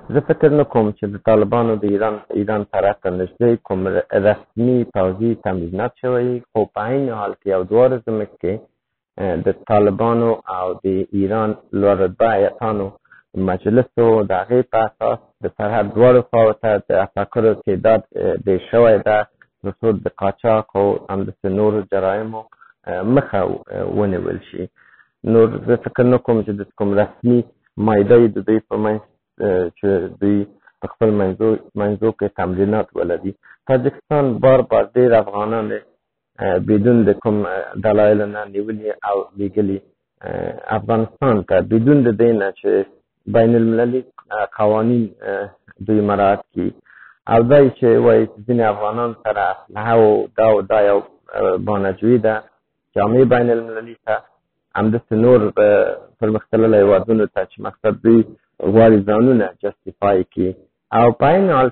زه فکر نه کوم چې د طالبانو د ایران طرف ته نږدې کوم رسمي پوځي تمرینات شوی، خو په عین حال کې یو دوه ورځې مخکې د طالبانو او د ایران لوړ رتبه هیاتانو مجلسو د هغې په اساس د سرحد دواړو خواو ته د اتاکرو تعداد ډېر شوی ده تر څو د قاچاق او همداسې نورو جرایمو مخه ونیول شي. نور زه فکر نه کوم چې د کوم رسمي مایده د دوی په منځ چې دوی په خپل منځو کې تمرینات ولري. تاجکستان بار ډېر افغانان بدون د کوم دلایلو نه نیولي او لیږلي افغانستان ته بدون د دې نه چې بین المللي قوانین دوی مراعات کړي او دا چې وایي چې ځینې افغانان سره اسلحه او دا یو بانجوي ده جامع بین المللي ته همداسې نور پرمختللو هېوادونو ته چې مقصد دوی غواړي ځانونه جسټیفای کړي او په عین حال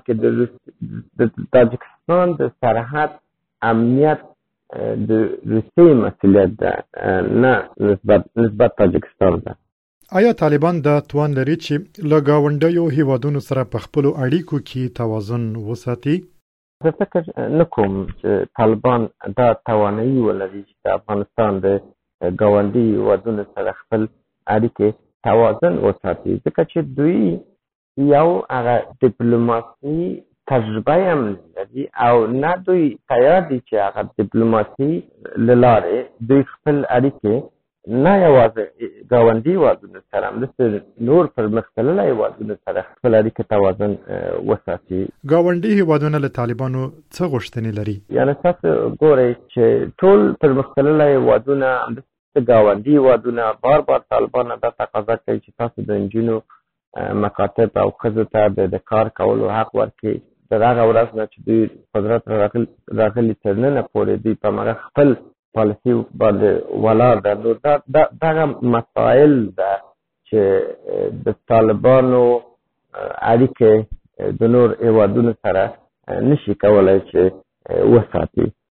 کې د تاجکستان د سرحد امنیت د روسیې مسؤلیت ده نه نسبت تاجکستان ده. آیا طالبان دا توان لري چې له ګاونډیو هیوادونو سره په خپلو اړیکو کې توازن وساتي؟ زه فکر نه کوم چې طالبان دا توانایي ولري چې د افغانستان د ګاونډي هیوادونو سره خپل اړیکې توازن وساتي، ځکه چې دوی یو هغه ډیپلوماسي تجربه هم لري او نه دوی تیار دي چې هغه ډیپلوماسي له لارې دوی خپل اړیکې نه یوازې ګاونډي هېوادونو سره همداسې نور پرمختللي هېوادونو سره خپل اړیکې توازن وساتي. ګاونډي هېوادونه له طالبانو څه غوښتنې لري؟ یعنې تاسو ګورئ چې ټول پرمختللي هېوادونه همداسې ګاونډي هېوادونه بار طالبان دا تقاضا کوي چې تاسو د نجونو مکاتب او ښځو ته د کار کولو حق ورکړي. تر هغه ورځ نه چې دوی قدرت راغلي تر ننه پورې دوی په هغه خپل پالیسي باندې ولاړ ده. نو دغه مسایل ده چې د طالبانو اړیکې د نور هېوادونو سره نشي کولی چې وساتي.